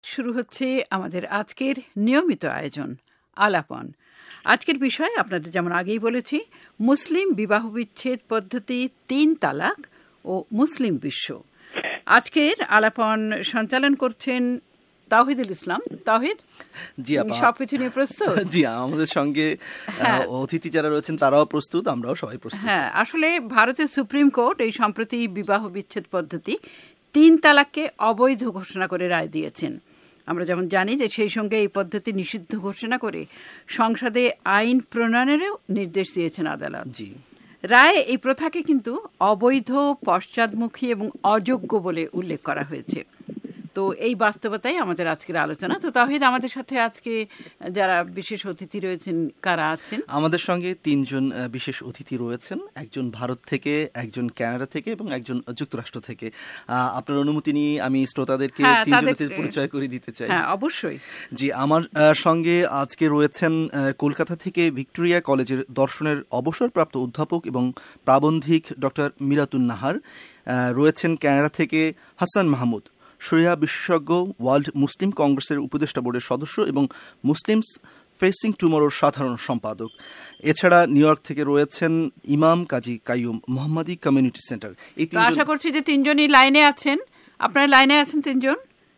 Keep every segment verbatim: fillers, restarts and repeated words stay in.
শুরু হচ্ছে আমাদের আজকের নিয়মিত আয়োজন আলাপন। আজকের বিষয় আপনাদের যেমন আগেই বলেছি, মুসলিম বিবাহ বিচ্ছেদ পদ্ধতি, তিন তালাক ও মুসলিম বিশ্ব। আজকের আলাপন সঞ্চালন করছেন তাওহিদুল ইসলাম। তাওহিদ, জি আপা, সবকিছু নিয়ে প্রস্তুত? জি, আমাদের সঙ্গে অতিথি যারা রয়েছেন তারাও প্রস্তুত, আমরাও সবাই প্রস্তুত। হ্যাঁ, আসলে ভারতের সুপ্রিম কোর্ট এই সম্প্রতি বিবাহ বিচ্ছেদ পদ্ধতি তিন তালাককে অবৈধ ঘোষণা করে রায় দিয়েছেন। আমরা যেমন জানি যে সেই সঙ্গে এই পদ্ধতি নিষিদ্ধ ঘোষণা করে সংসদে আইন প্রণয়নেরও নির্দেশ দিয়েছেন আদালত। জি, রায়ে এই প্রথাকে কিন্তু অবৈধ, পশ্চাদমুখী এবং অযোগ্য বলে উল্লেখ করা হয়েছে। তো এই বাস্তবতাই আমাদের আজকের আলোচনা। তো তাহিদ, আমাদের সাথে আজকে যারা বিশেষ অতিথি রয়েছেন কারা আছেন? আমাদের সঙ্গে তিনজন বিশেষ অতিথি রয়েছেন, একজন ভারত থেকে, একজন কানাডা থেকে এবং একজন যুক্তরাষ্ট্র থেকে। আপনার অনুমতি নিয়ে আমি শ্রোতাদেরকে তিনজন অতিথির পরিচয় করে দিতে চাই। হ্যাঁ, অবশ্যই। জি, আমার সঙ্গে আজকে রয়েছেন কলকাতা থেকে ভিক্টোরিয়া কলেজের দর্শনের অবসরপ্রাপ্ত অধ্যাপক এবং প্রাবন্ধিক ডক্টর মিরাতুন নাহার। রয়েছেন কানাডা থেকে হাসান মাহমুদ, শরিয়া বিশেষজ্ঞ, ওয়ার্ল্ড মুসলিম কংগ্রেসের উপদেষ্টা বোর্ডের সদস্য এবং মুসলিমস ফেসিং টুমরোর সাধারণ সম্পাদক। এছাড়া নিউ ইয়র্ক থেকে রয়েছেন ইমাম কাজী কাইয়ুম, মোহাম্মদী কমিউনিটি সেন্টার। এই তিনজন, আশা করছি যে তিনজনই লাইনে আছেন। আপনারা লাইনে আছেন তিনজন?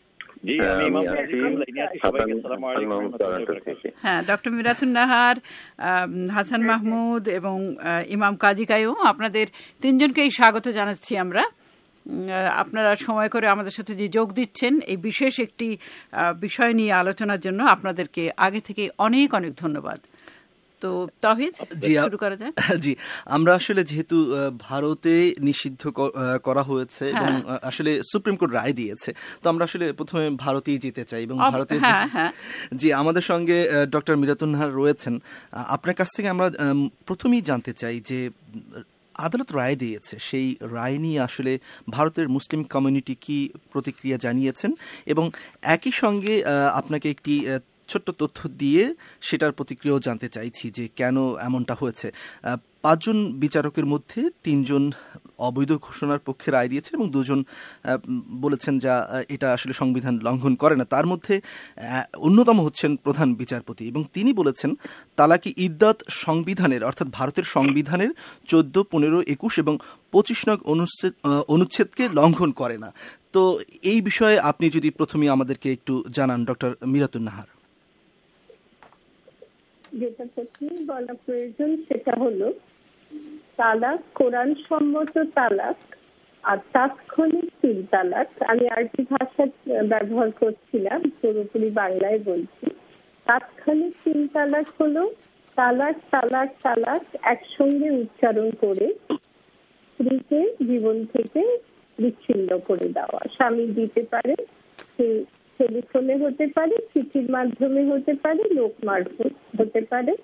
হ্যাঁ, ডক্টর মিরাতুন নাহার, হাসান মাহমুদ এবং ইমাম কাজী কাইয়ুম, আপনাদের তিনজনকেই স্বাগত জানাচ্ছি আমরা। আপনারা সময় করে আমাদের সাথে যে যোগ দিচ্ছেন এই বিশেষ একটি বিষয় নিয়ে আলোচনার জন্য আপনাদেরকে আগে থেকে অনেক অনেক ধন্যবাদ। তো তাহিদ, শুরু করা যায়? জি, আমরা আসলে যেহেতু ভারতে নিষিদ্ধ করা হয়েছে এবং আসলে সুপ্রিম কোর্ট রায় দিয়েছে, তো আমরা আসলে প্রথমে ভারতেই যেতে চাই এবং ভারতে, জি, আমাদের সঙ্গে ডক্টর মিরাতুন নাহার রয়েছেন। আপনার কাছ থেকে আমরা প্রথমেই জানতে চাই যে আদালত রায় দিয়েছে, সেই রায় নিয়ে আসলে ভারতের মুসলিম কমিউনিটি কি প্রতিক্রিয়া জানিয়েছেন, এবং একই সঙ্গে আপনাকে একটি ছোট্ট তথ্য দিয়ে সেটার প্রতিক্রিয়াও জানতে চাইছি যে কেন এমনটা হয়েছে। পাঁচজন বিচারকের মধ্যে তিনজন অবৈধ ঘোষণার পক্ষে রায় দিয়েছেন এবং দুজন বলেছেন যা এটা আসলে সংবিধান লঙ্ঘন করে না। তার মধ্যে অন্যতম হচ্ছেন প্রধান বিচারপতি, এবং তিনি বলেছেন তালাকি ইদ্দাত সংবিধানের, অর্থাৎ ভারতের সংবিধানের চোদ্দ, পনেরো, একুশ এবং পঁচিশ নং অনুচ্ছেদ অনুচ্ছেদকে লঙ্ঘন করে না। তো এই বিষয়ে আপনি যদি প্রথমে আমাদেরকে একটু জানান, ডক্টর মিরাতুন নাহার। যেটা প্রথমে বলা প্রয়োজন সেটা হলো তালাক, কোরআন সম্মত তালাক আর তাৎক্ষণিক তিন তালাক। আমি আরবি ভাষা ব্যবহার করছিলাম, পুরোপুরি বাংলায় বলছি। তাৎক্ষণিক তিন তালাক হলো তালাক তালাক তালাক একসঙ্গে উচ্চারণ করে স্ত্রীকে জীবন থেকে বিচ্ছিন্ন করে দেওয়া। স্বামী দিতে পারে, সে টেলিফোনে হতে পারে, চিঠির মাধ্যমে হতে পারে, লোক মারফত হতে পারে।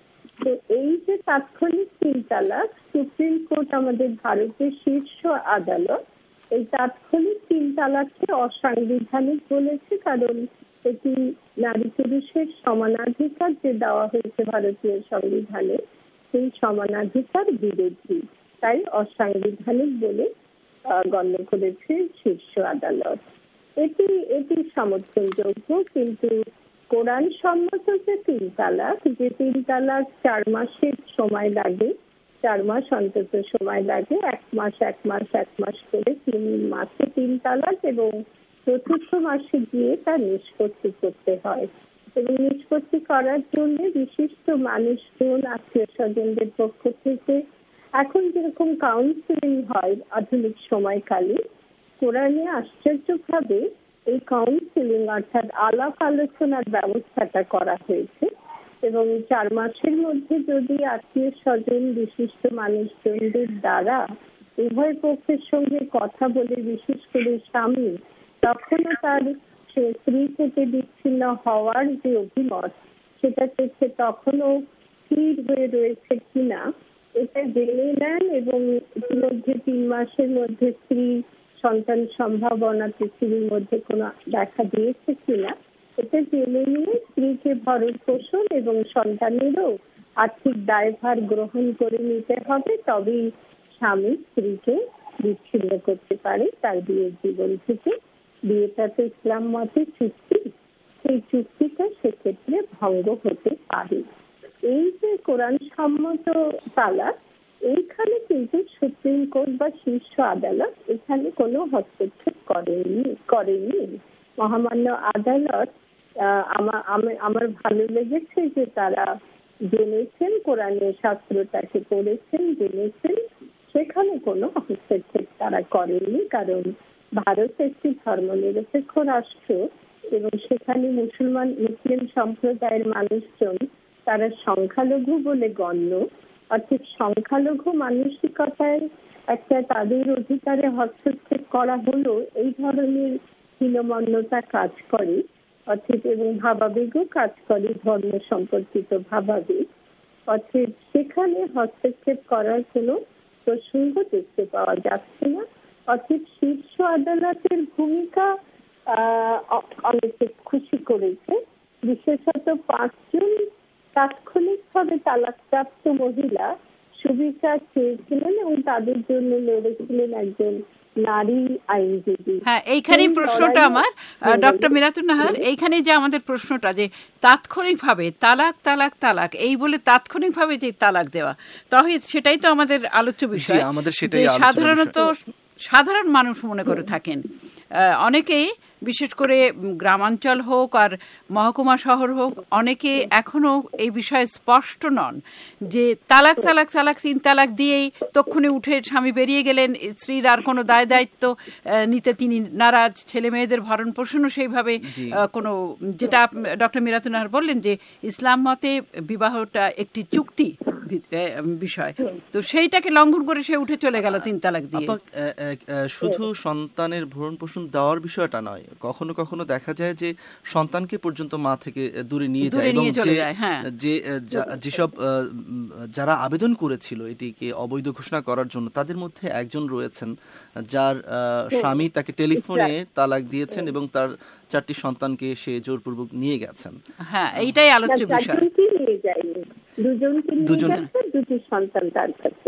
তো এই যে তাৎক্ষণিক তিন তালাক, সুপ্রিম কোর্ট আমাদের ভারতের শীর্ষ আদালত এই তাৎক্ষণিক তিন তালাককে অসাংবিধানিক বলেছে, কারণ এটি নারী পুরুষের সমানাধিকার যে দেওয়া হয়েছে ভারতীয় সংবিধানে, সেই সমানাধিকার বিরোধী, তাই অসাংবিধানিক বলে গণ্য করেছে শীর্ষ আদালত। এটি এটি সমর্থনযোগ্য, কিন্তু কোরআন সম্মত যে তিন তালাক, যে তিন তালাক চার মাসের সময় লাগে, চার মাস অন্তত সময় লাগে, এক মাস এক মাস এক মাস করে তিন মাসে তিন তালাক, এবং চতুর্থ মাসে গিয়ে তা নিষ্পত্তি করতে হয়। এবং নিষ্পত্তি করার জন্য বিশিষ্ট মানুষজন, আত্মীয় স্বজনদের পক্ষ থেকে এখন যেরকম কাউন্সিলিং হয় আধুনিক সময়কালে, কোরআনে আশ্চর্যভাবে এই কাউন্সিলিং অর্থাৎ আলাপ আলোচনার ব্যবস্থাটা করা হয়েছে। এবং চার মাসের মধ্যে যদি আত্মীয় স্বজন, বিশিষ্ট মানুষজনদের দ্বারা উভয় পক্ষের সঙ্গে কথা বলে, বিশেষ করে স্বামী তখনও তার স্ত্রী থেকে বিচ্ছিন্ন হওয়ার যে অভিমত, সেটা থেকে তখনও স্থির হয়ে রয়েছে কিনা এটা জেনে নেন, এবং ইতিমধ্যে তিন মাসের মধ্যে স্ত্রী সন্তান সম্ভাবনা পৃথিবীর মধ্যে কোনো দেখা দিয়েছে কিনা এটা জেনে নিয়ে স্ত্রীকে ভরণ পোষণ এবং সন্তানেরও আর্থিক দায়ভার গ্রহণ করে নিতে হবে, তবেই স্বামী স্ত্রীকে বিচ্ছিন্ন করতে পারে তার বিয়ের জীবন থেকে। বিয়েটা তো ইসলাম মতে চুক্তি, সেই চুক্তিটা সেক্ষেত্রে ভঙ্গ হতে পারে। এই যে কোরআন সম্মত তালাক, এইখানে কিন্তু সুপ্রিম কোর্ট বা শীর্ষ আদালত এখানে কোনো হস্তক্ষেপ করেনি করেনি মহামান্য আদালত আমার আমার ভালো লেগেছে যে তারা জেনেছেন, কোরআনের শাস্ত্রটাকে পড়েছেন, জেনেছেন, সেখানে কোনো হস্তক্ষেপ তারা করেনি। কারণ ভারত একটি ধর্মনিরপেক্ষ রাষ্ট্র এবং সেখানে মুসলমান মুসলিম সম্প্রদায়ের মানুষজন তারা সংখ্যালঘু বলে গণ্য, অর্থাৎ সংখ্যালঘু মানসিকতায় একটা তাদের অধিকারে হস্তক্ষেপ করা হলো এই ধরনের হীনমন্যতা কাজ করে, অর্থাৎ এবং ভাবাবেগও কাজ করে, ধর্ম সম্পর্কিত ভাবাবেগ, অর্থাৎ সেখানে হস্তক্ষেপ করার কোনো প্রসঙ্গ দেখতে পাওয়া যাচ্ছে না। অর্থাৎ শীর্ষ আদালতের ভূমিকা অনেকে খুশি করেছে, বিশেষত পাঁচজন তাৎক্ষণিকভাবে তালাকপ্রাপ্ত মহিলা সুবিচার চেয়েছিলেন এবং তাদের জন্য লড়েছিলেন একজন নারী আইনজীবী। হ্যাঁ, এইখানেই প্রশ্নটা আমার, ডক্টর মিরাতুন নাহার, এইখানে যে আমাদের প্রশ্নটা যে তাৎক্ষণিকভাবে তালাক তালাক তালাক এই বলে তাৎক্ষণিকভাবে যে তালাক দেওয়া, তাহলে সেটাই তো আমাদের আলোচ্য বিষয়। আমাদের সেটাই সাধারণত সাধারণ মানুষ মনে করে থাকেন, অনেকেই বিশেষ করে গ্রামাঞ্চল হোক আর মহকুমা শহর হোক, অনেকে এখনো এই বিষয়ে স্পষ্ট নন যে তালাক তালাক তালাক তিন তালাক দিয়েই তক্ষণে উঠে স্বামী বেরিয়ে গেলেন, স্ত্রীর আর কোনো দায় দায়িত্ব নিতে তিনি নারাজ, ছেলে মেয়েদের ভরণ পোষণও সেইভাবে কোনো, যেটা ডক্টর মিরাতুন নাহার বললেন যে ইসলাম মতে বিবাহটা একটি চুক্তি বিষয়, তো সেইটাকে লঙ্ঘন করে সে উঠে চলে গেল তিন তালাক দিয়ে। শুধু সন্তানের ভরণ পোষণ দেওয়ার বিষয়টা নয়, কখনো কখনো দেখা যায় যে সন্তানকে পর্যন্ত মা থেকে দূরে নিয়ে যায়, এবং যে যেসব যারা আবেদন করেছিল এটিকে অবৈধ ঘোষণা করার জন্য, তাদের মধ্যে একজন রয়েছেন যার স্বামী তাকে টেলিফোনে তালাক দিয়েছেন এবং তার চারটি সন্তানকে সে জোরপূর্বক নিয়ে গেছেন। হ্যাঁ, এইটাই আলোচ্য বিষয়। দুটি সন্তান তার কাছে।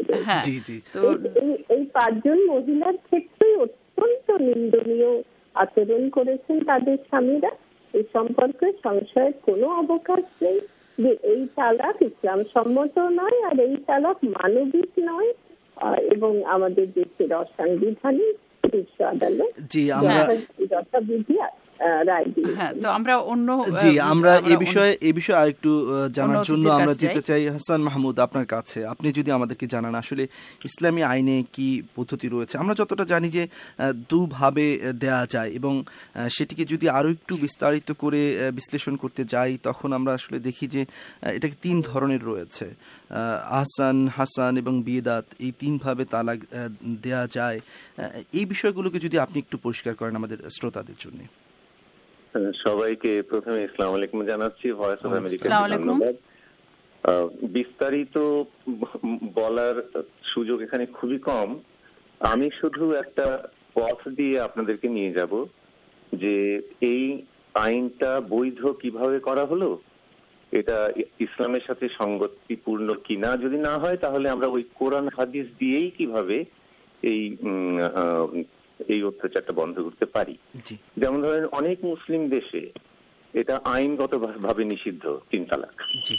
এই পাঁচজন মহিলার ক্ষেত্রে অত্যন্ত নিন্দনীয় আচরণ করেছেন তাদের স্বামীরা। এই সম্পর্কে সংশয়ের কোনো অবকাশ নেই যে এই তালাক ইসলাম সম্মত নয় আর এই তালাক মানবিক নয় এবং আমাদের দেশের অসাংবিধানিক। শীর্ষ আদালত জি আমরা যথাবিধি রায় দিয়ে। হ্যাঁ, তো আমরা অন্য জি আমরা এই বিষয়ে এই বিষয়ে আরেকটু জানার জন্য আমরা যেতে চাই হাসান মাহমুদ আপনার কাছে। আপনি যদি আমাদেরকে জানান আসলে ইসলামী আইনে কি পদ্ধতি রয়েছে। আমরা যতটা জানি যে দুভাবে দেয়া যায়, এবং সেটিকে যদি আরো একটু বিস্তারিত করে বিশ্লেষণ করতে যাই তখন আমরা আসলে দেখি যে এটাকে তিন ধরনের রয়েছে, আহসান, হাসান এবং বিয়েদাত, এই তিন ভাবে তালাক দেয়া যায়। এই বিষয়গুলোকে যদি আপনি একটু পরিষ্কার করেন আমাদের শ্রোতাদের জন্য। সবাইকে প্রথমে আসসালামু আলাইকুম জানাচ্ছি। ভয়েস অফ আমেরিকা ধন্যবাদ। বিস্তারিত বলার সুযোগ এখানে খুবই কম, আমি শুধু একটা পথ দিয়ে আপনাদেরকে নিয়ে যাব যে এই আইনটা বৈধ কিভাবে করা হলো, এটা ইসলামের সাথে সঙ্গতিপূর্ণ কিনা, যদি না হয় তাহলে আমরা ওই কোরআন হাদিস দিয়েই কিভাবে এই এই অত্যাচারটা বন্ধ করতে পারি। যেমন ধরেন অনেক মুসলিম দেশে এটা আইনগত ভাবে নিষিদ্ধ তিন তালাক।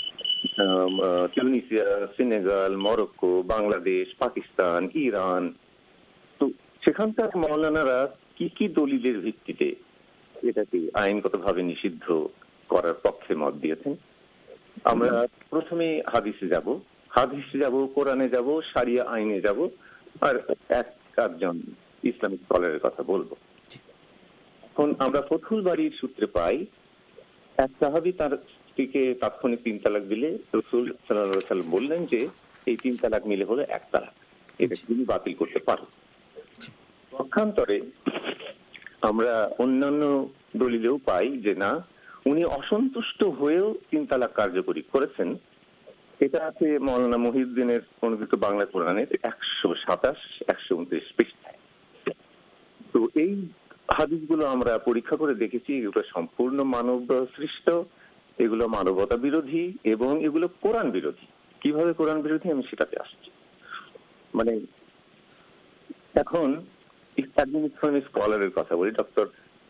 Tunisia, Senegal, Morocco, Bangladesh, Pakistan, Iran, তো সেখানকার মাওলানারা কি কি দলিলের ভিত্তিতে এটাকে আইনগত ভাবে নিষিদ্ধ করার পক্ষে মত দিয়েছেন। আমরা প্রথমে হাদিসে যাব, হাদিসে যাব, কোরআনে যাব, শারিয়া আইনে যাব, আর এক একজন ইসলামিক স্কলারের কথা বলবো। এখন আমরা ফতুল বাড়ির সূত্রে পাই এক সাহাবী তার স্ত্রীকে তাৎক্ষণিক তিন তালাক দিলে রাসূল সাল্লাল্লাহু আলাইহি ওয়াসাল্লাম বললেন যে এই তিন তালাক মিলে হলো এক তালাক, এটা তুমি বাতিল করতে পারো। পক্ষান্তরে আমরা অন্যান্য দলিলেও পাই যে না, উনি অসন্তুষ্ট হয়েও তিন তালাক কার্যকরী করেছেন। এটা আছে মাওলানা মহিউদ্দিনের অনুদিত বাংলা কোরআনের একশো সাতাশ একশো উনত্রিশ পৃষ্ঠায়। তো এই হাদিসগুলো আমরা পরীক্ষা করে দেখেছি, এগুলো সম্পূর্ণ মানব সৃষ্ট, এগুলো মানবতা বিরোধী এবং এগুলো কোরআন বিরোধী। কিভাবে কোরআন বিরোধী আমি সেটাতে আসছি। মানে এখন একজন ইসলামিক স্কলারের কথা বলি, ডক্টর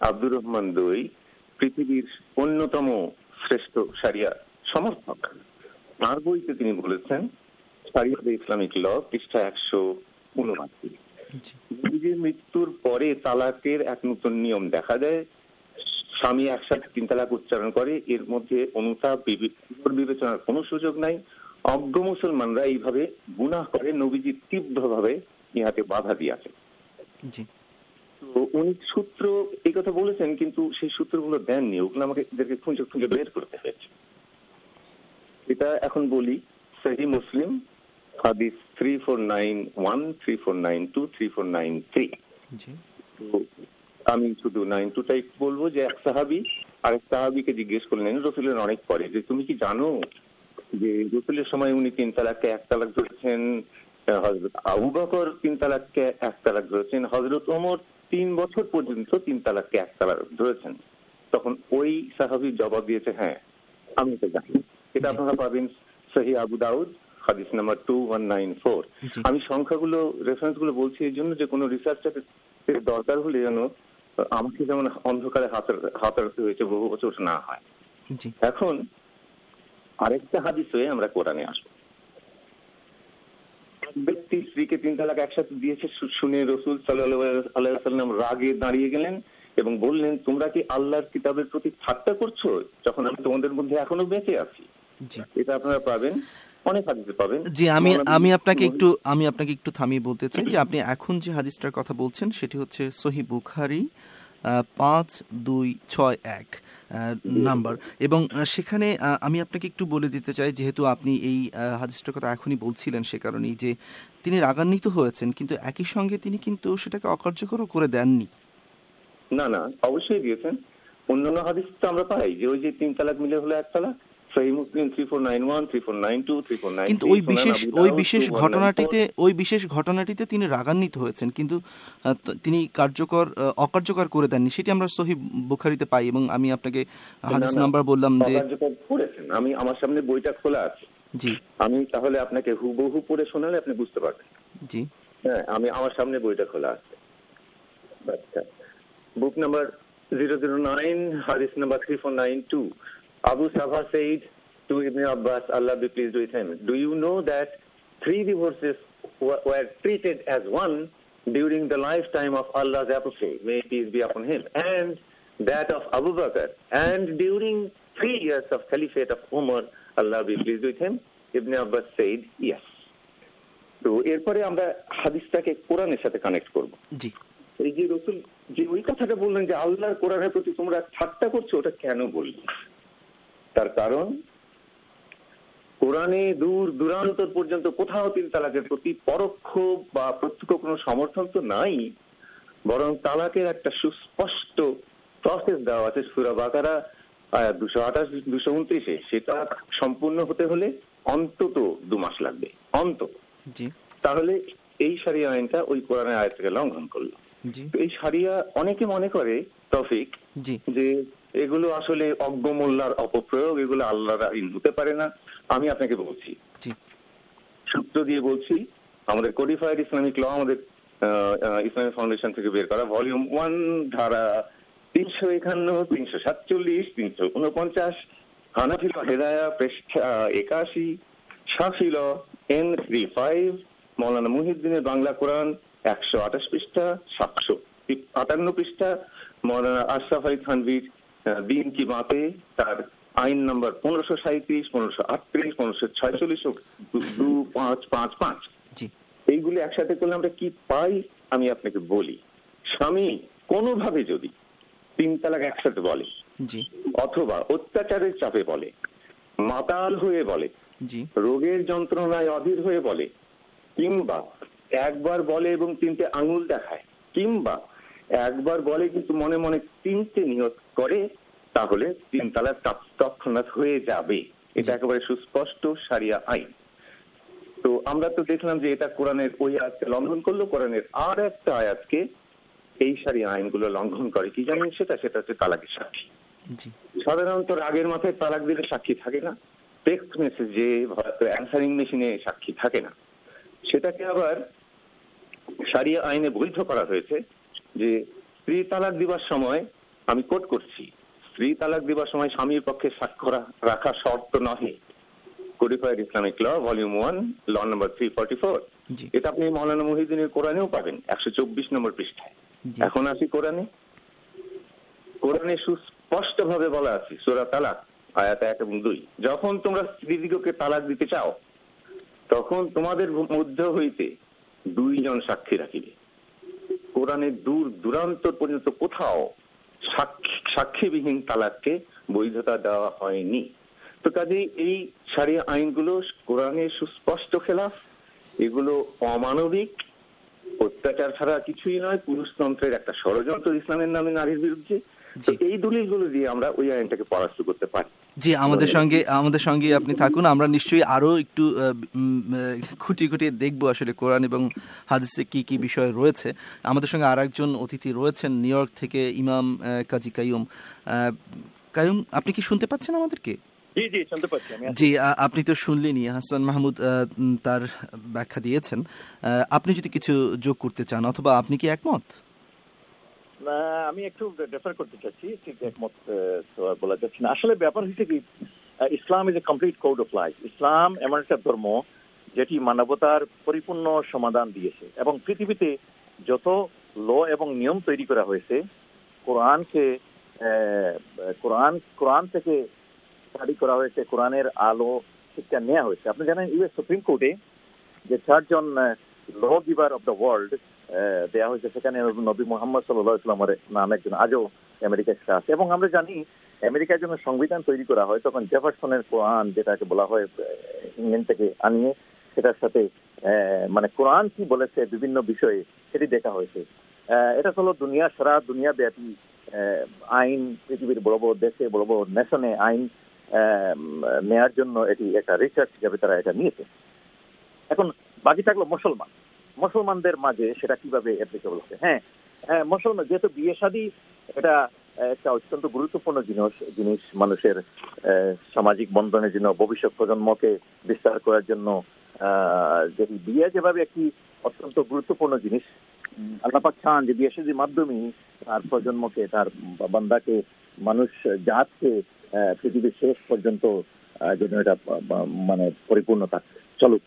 আব্দুর রহমান দই পৃথিবীর অন্যতম শ্রেষ্ঠ শরিয়া সমর্থক, তার বইতে তিনি বলেছেন শরিয়া দ্য ইসলামিক ল, পৃষ্ঠা একশো উনআশি, নবীজির মৃত্যুর পরে তালাকের এক নতুন নিয়ম দেখা দেয়। স্বামী একসাথে তিন তালাক উচ্চারণ করে, এর মধ্যে অনুতাপ বিবেচনার কোনো সুযোগ নাই। অজ্ঞ মুসলমানরা এইভাবে গুনাহ করে, নবীজি তীব্রভাবে ইহাতে বাধা দিয়েছে। তো উনি সূত্র এই কথা বলেছেন, কিন্তু সেই সূত্রগুলো দেননি, ওগুলো আমাকে এদেরকে খুঁজে খুঁজে বের করতে হয়েছে। এটা এখন বলি, সহিহ মুসলিম হাদিস three four nine one, three four nine two, three four nine three. তো আমি শুধু নাইন টুটাই বলবো যে এক সাহাবি আরেক সাহাবিকে জিজ্ঞেস করলেন রসুলের অনেক পরে, যে তুমি কি জানো যে রসুলের সময় উনি তিন তালাককে এক তালাক ধরেছেন, হযরত আবু বকর তিন তালাককে এক তালাক ধরেছেন, হযরত ওমর তিন বছর পর্যন্ত তিন তালাককে এক তালাক ধরেছেন। তখন ওই সাহাবি জবাব দিয়েছে, হ্যাঁ আমি এটা জানি। এটা আপনারা পাবেন সহিহ আবু দাউদ হাদিস number two one nine four. আমি সংখ্যাগুলো রেফারেন্স গুলো বলছি এই জন্য যে কোনো রিসার্চের দরকার হলে যেন আমাকে যেমন অন্ধকারে হাতাতে হয়েছে বহু বছর না হয়। এখন আরেকটা হাদিস হয়ে আমরা কোরআনে আসবো। ব্যক্তি স্ত্রীকে তিন তালাক একসাথে দিয়েছে শুনে রসুল সাল্লাল্লাহু আলাইহি ওয়াসাল্লাম রাগে দাঁড়িয়ে গেলেন এবং বললেন, তোমরা কি আল্লাহর কিতাবের প্রতি ঠাট্টা করছো যখন আমি তোমাদের মধ্যে এখনো বেঁচে আছি? এটা আপনারা পাবেন অনেক হাদিসে পাবেন। জি, আমি আমি আপনাকে একটু আমি আপনাকে একটু থামিয়ে বলতে চাই যে আপনি এখন যে হাদিসটার কথা বলছেন সেটি হচ্ছে সহিহ বুখারী পাঁচ দুই ছয় এক নাম্বার, এবং সেখানে আমি আপনাকে একটু বলে দিতে চাই, যেহেতু আপনি এই হাদিসটার কথা এখনই বলছিলেন, সে কারণেই যে তিনি রাগান্বিত হয়েছেন, কিন্তু একই সঙ্গে তিনি কিন্তু সেটাকে অকার্যকরও করে দেননি। না না, অবশ্যই দিয়েছেন। অন্যান্য হাদিস তো আমরা পাই যে ওই যে তিন তালাক মিলে হলো এক তালাক, সহিহ মুসলিম three four nine one, three four nine two, three four nine. কিন্তু ওই বিশেষ ওই বিশেষ ঘটনাটিতে ওই বিশেষ ঘটনাটিতে তিনি রাগান্বিত হয়েছেন, কিন্তু তিনি কার্যকর অকার্যকর করে দেননি, সেটি আমরা সহিহ বুখারীতে পাই। এবং আমি আপনাকে হাদিস নাম্বার বললাম যে পড়েছেন, আমি আমার সামনে বইটা খোলা আছে। জি, আমি তাহলে আপনাকে হুবহু পড়ে শোনালে আপনি বুঝতে পারবেন। জি হ্যাঁ, আমি আমার সামনে বইটা খোলা আছে। আচ্ছা, book number zero zero nine, হাদিস number three four nine two. Abu Sabha said to Ibn Abbas, Allah be pleased with him, do you know that three divorces were, were treated as one during the lifetime of Allah's Apostle, may peace be upon him, and that of Abu Bakr, and during three years of Caliphate of Umar, Allah be pleased with him? Ibn Abbas said, yes. তো এরপরে আমরা হাদিসটাকে কোরআনের সাথে connect করব। জি, এই যে রাসূল যে ওই কথাটা বললেন যে আল্লাহর কোরআনের প্রতি তোমরা ঠাট্টা করছো, ওটা কেন বললেন? তার কারণ কোরআনে দূর দূরান্তর পর্যন্ত কোথাও তিন তালাকের প্রতি পরোক্ষ বা প্রত্যক্ষ কোনো সমর্থন তো নাই, বরং তালাকের একটা সুস্পষ্ট প্রসেস দেওয়া আছে সূরা বাকারা আয়াত দুশো আঠাশ দুশো উনত্রিশে। সেটা সম্পূর্ণ হতে হলে অন্তত দু মাস লাগবে, অন্তত। তাহলে এই শরিয়া আইনটা ওই কোরআনের আয়াতকে লঙ্ঘন করলো। এই শরিয়া অনেকে মনে করে তৌফিক যে এগুলো আসলে অজ্ঞ মোল্লার অপপ্রয়োগ, এগুলো আল্লাহর আইন হতে পারে না। আমি আপনাকে বলছি, সূত্র দিয়ে বলছি, আমাদের কোডিফাইড ইসলামিক ল, আমাদের ইসলামিক ফাউন্ডেশন থেকে বের করা, ভলিউম ওয়ান, ধারা তিনশো একান্ন, তিনশো সাতচল্লিশ, তিনশো উনপঞ্চাশ, হানাফি ল হেদায়া পৃষ্ঠা একাশি, শাফি ল এন থ্রি ফাইভ, মৌলানা মুহিউদ্দিনের বাংলা কোরআন একশো আঠাশ পৃষ্ঠা, সাতশো আটান্ন পৃষ্ঠা, মৌলানা আশরাফ আলী থানভীর দিন কি বাতে তার আইন নাম্বার পনেরোশো সাঁত্রিশ, পনেরোশো আটত্রিশ, পনেরোশো ছয়চল্লিশ, দু পাঁচ পাঁচ পাঁচ। এইগুলি একসাথে করলে আমরা কি পাই আমি আপনাকে বলি। স্বামী কোনোভাবে যদি তিন তালাক একসাথে বলে, অথবা অত্যাচারের চাপে বলে, মাতাল হয়ে বলে, রোগের যন্ত্রণায় অধীর হয়ে বলে, কিংবা একবার বলে এবং তিনটে আঙুল দেখায়, কিংবা একবার বলে কিন্তু মনে মনে তিনটে নিয়ত করে, তাহলে তিন তালাক তৎক্ষণাৎ হয়ে যাবে। এটা একেবারে সুস্পষ্ট শরিয়া আইন। তো আমরা তো দেখলাম যে এটা কোরআনের ওই আয়াতকে লঙ্ঘন করলো, কোরআনের আর একটা আয়াতকে এই শরিয়া আইনগুলো লঙ্ঘন করে। কি জানেন সেটা? সেটা হচ্ছে তালাকের সাক্ষী। সাধারণত রাগের মাথায় তালাক দিলে সাক্ষী থাকে না, টেক্সট মেসেজে অ্যান্সারিং মেশিনে সাক্ষী থাকে না। সেটাকে আবার শরিয়া আইনে বৈধ করা হয়েছে যে স্ত্রী তালাক দিবার সময় আমি কোট করছি, স্ত্রী তালাক দেবার সময় স্বামীর পক্ষে সাক্ষ্য রাখা শর্ত নহে। Codified Islamic law volume one law number three forty four. এটা আপনি মৌলানা মুহিউদ্দিনের কোরআনেও পাবেন একশো চব্বিশ নম্বর পৃষ্ঠায়। এখন আসি কোরআনে। কোরআনে সুস্পষ্ট ভাবে বলা আছে সূরা তালাক আয়াত এক এবং দুই, যখন তোমরা স্ত্রীদিগকে তালাক দিতে চাও তখন তোমাদের মধ্য হইতে দুইজন সাক্ষী রাখিবে। কোরআনের দূর দূরান্ত পর্যন্ত কোথাও সাক্ষীবিহীন তালাককে বৈধতা দেওয়া হয়নি। তো কাজেই এই শরিয়া আইনগুলো কোরআনের সুস্পষ্ট খেলাফ, এগুলো অমানবিক, অত্যাচার ছাড়া কিছুই নয়, পুরুষতন্ত্রের একটা ষড়যন্ত্র ইসলামের নামে নারীর বিরুদ্ধে। তো এই দলিলগুলো দিয়ে আমরা ওই আইনটাকে পরাস্ত করতে পারি। জি, আমাদের সঙ্গে আমাদের সঙ্গে আপনি থাকুন, আমরা নিশ্চয়ই আরো একটু খুঁটি খুঁটি দেখবো আসলে কোরআন এবং হাদিসে কি কি বিষয় রয়েছে। আমাদের সঙ্গে আর একজন অতিথি রয়েছেন নিউ ইয়র্ক থেকে, ইমাম কাজী কাইয়ুম। কাইয়ুম, আপনি কি শুনতে পাচ্ছেন আমাদেরকে? জি জি শুনতে পাচ্ছি। জি, আপনি তো শুনলেনই, হাসান মাহমুদ তার ব্যাখ্যা দিয়েছেন। আপনি যদি কিছু যোগ করতে চান, অথবা আপনি কি একমত? আমি একটু রেফার করতে চাচ্ছি, ঠিক একমত তো আর বলা যাচ্ছে না। আসলে ব্যাপার হচ্ছে কি, Islam is a complete code of life. ইসলাম এমন একটা ধর্ম যেটি মানবতার পরিপূর্ণ সমাধান দিয়েছে, এবং পৃথিবীতে যত ল এবং নিয়ম তৈরি করা হয়েছে কোরআনকে কোরআন কোরআন থেকে স্টাডি করা হয়েছে, কোরআনের আলো শিক্ষা নেওয়া হয়েছে। আপনি জানেন ইউএস সুপ্রিম কোর্টে যে চারজন law giver of the world দেওয়া হয়েছে, সেখানে নবী মোহাম্মদ সাল্লাল্লাহু আলাইহি ওয়াসাল্লামের নাম একজন আজও আমেরিকায় আছে। এবং আমরা জানি আমেরিকার জন্য সংবিধান তৈরি করা হয় তখন জেফারসনের কোরআন, যেটাকে বলা হয় ইংল্যান্ড থেকে আনিয়ে, সেটার সাথে মানে কোরআন কি বলেছে বিভিন্ন বিষয়ে সেটি দেখা হয়েছে। এটা হলো দুনিয়া সারা দুনিয়া ব্যাপী আইন, পৃথিবীর বড় বড় দেশে বড় বড় নেশনে আইন নেয়ার জন্য এটি একটা রিসার্চ হিসাবে তারা এটা নিয়েছে। এখন বাকি থাকলো মুসলমান, মুসলমানদের মাঝে সেটা কিভাবে অ্যাপ্লিকেবল হবে। হ্যাঁ হ্যাঁ মুসলমান যেহেতু বিয়ে শাদী এটা একটা অত্যন্ত গুরুত্বপূর্ণ জিনিস জিনিস মানুষের সামাজিক বন্ধনের জন্য, ভবিষ্যৎ প্রজন্মকে বিস্তার করার জন্য, যদি বিয়ে যেভাবে একটি অত্যন্ত গুরুত্বপূর্ণ জিনিস, আল্লাহ পাক চান যে বিয়ে শাদীর মাধ্যমে তার প্রজন্মকে, তার বান্দাকে, মানুষ জাতকে পৃথিবীর শেষ পর্যন্ত যেন এটা মানে পরিপূর্ণতা চলুক।